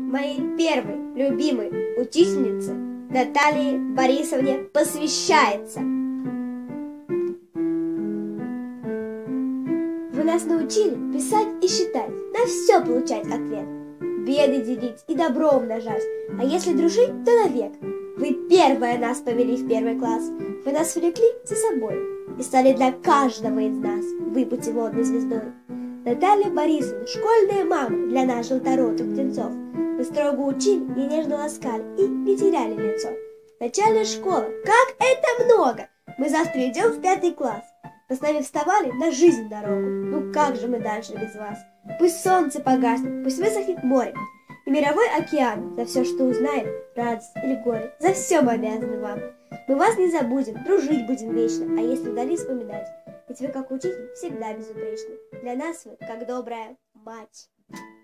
моей первой любимой учительнице Наталье Борисовне посвящается. Вы нас научили писать и считать, на все получать ответ, беды делить и добро умножать, а если дружить, то навек. Вы первая нас повели в первый класс, вы нас влекли за собой и стали для каждого из нас вы путеводной звездой. Наталья Борисовна, школьная мама для нас желторотых птенцов. Вы строго учили и нежно ласкали, и не теряли лицо. Начальная школа, как это много! Мы завтра идем в 5 класс. Вы с нами вставали на жизнь дорогу. Ну как же мы дальше без вас? Пусть солнце погаснет, пусть высохнет море. И мировой океан за все, что узнаем, радость или горе. За все мы обязаны вам. Мы вас не забудем, дружить будем вечно, а если вдали вспоминать. Ведь вы, как учитель, всегда безупречны. Для нас вы, как добрая мать.